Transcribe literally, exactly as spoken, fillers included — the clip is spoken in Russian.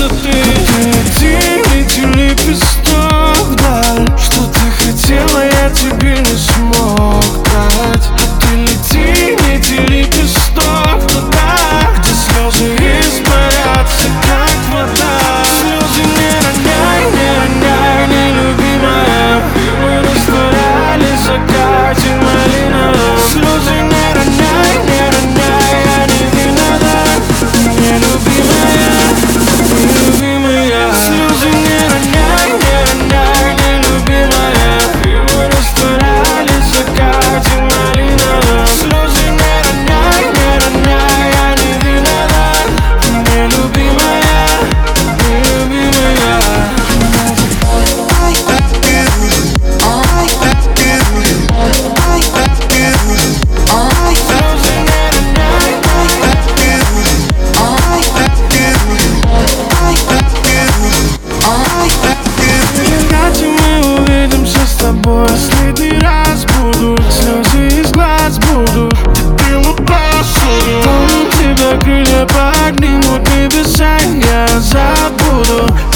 высоты. Ты лети, лети, лепесток вдаль. Что ты хотела, я тебе не смог дать. А ты лети, лети, лепесток туда, где слезы испарятся, как вода. Слезы не роняй, не роняй, нелюбимая. Мы растворялись в закате малиновом. Слезы не роняй, не роняй, я не виноват, нелюбимая, нелюбимая. Слезы не роняй, не роняй, нелюбимая. Мы растворялись в закате малиновом. Слезы не роняй, не роняй, я не виноват, нелюбимая, нелюбимая. Последний раз будут слезы из глаз, будут теплым посуду. Помню тебя, крылья поднимут небеса, я забуду.